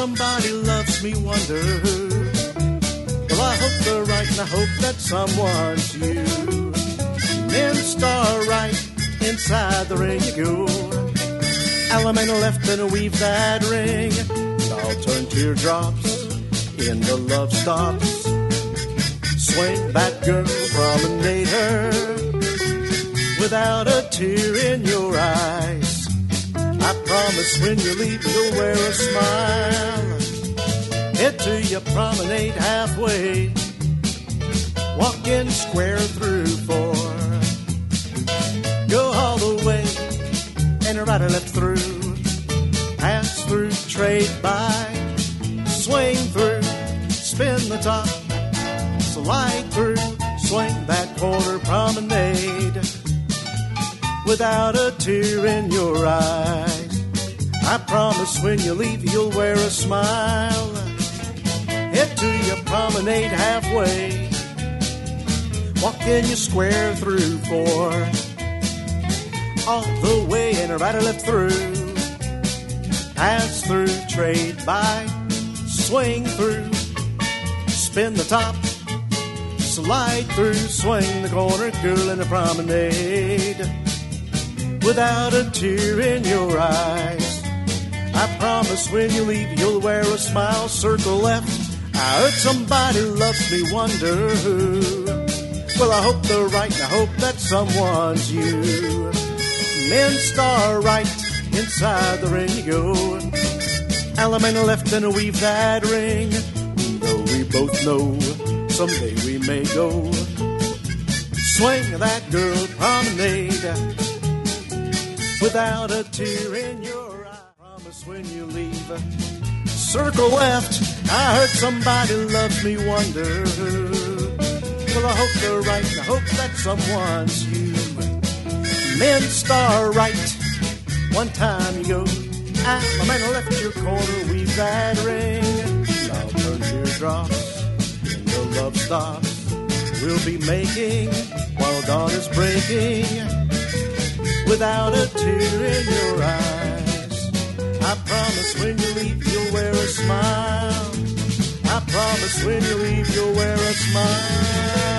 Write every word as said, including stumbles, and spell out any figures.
somebody loves me, wonder who. Well, I hope they're right, and I hope that someone's you. Men star right, inside the ring you go. Element left and weave that ring. I'll turn teardrops into love stops. Swing that girl, promenade her without a tear in your eyes. I promise when you leave you'll wear a smile. Head to your promenade halfway, walking square through four. Go all the way and right or left through. Pass through, trade by, swing through, spin the top, slide through, swing that corner promenade without a tear in your eyes. I promise when you leave you'll wear a smile. Head to your promenade halfway, walking your square through four. All the way and right or left through. Pass through, trade by, swing through, spin the top, slide through, swing the corner, girl in the promenade without a tear in your eyes. I promise when you leave you'll wear a smile. Circle left, I heard somebody loves me, wonder who. Well, I hope they're right, and I hope that someone's you. Men star right, inside the ring you go. Element left and weave that ring. Though we both know someday we may go. Swing that girl promenade without a tear in your eye. Promise when you leave. Circle left, I heard somebody loves me, wonder who. Well, I hope they're right, and I hope that someone's you. Men star right, one time you go. Ah, my man left your corner, weave that ring. I'll turn teardrops into love stops. We'll be making while dawn is breaking without a tear in your eyes. I promise when you leave you'll wear a smile. I promise when you leave you'll wear a smile.